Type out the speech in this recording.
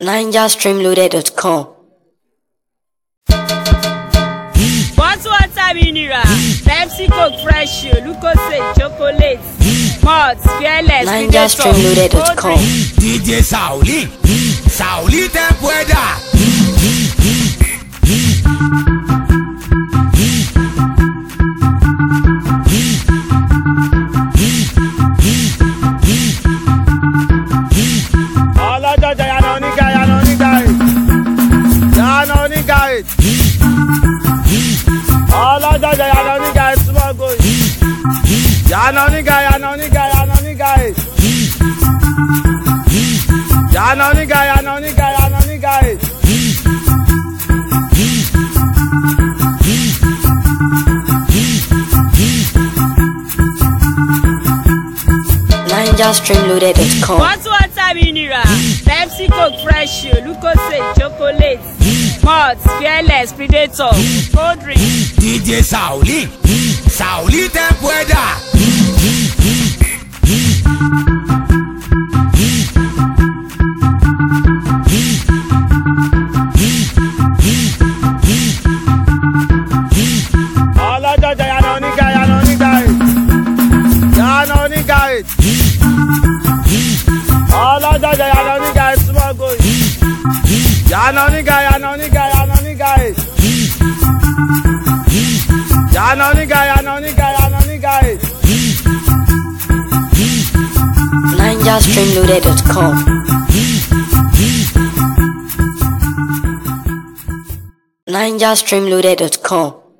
NigerStreamloaded.com. Water mineral, Pepsi, Coke, Fresh, Lucozade, chocolate, Malt, Fearless, NigerStreamloaded.com. DJ Sauli Tempueda. NigerStreamloaded.com. Water mineral, Pepsi, Coke, Fresh, Lucozade, chocolate, Malt, Fearless, Predator, cold drink. DJ Sauli Tempueda. NigerStreamloaded.com. NigerStreamloaded.com.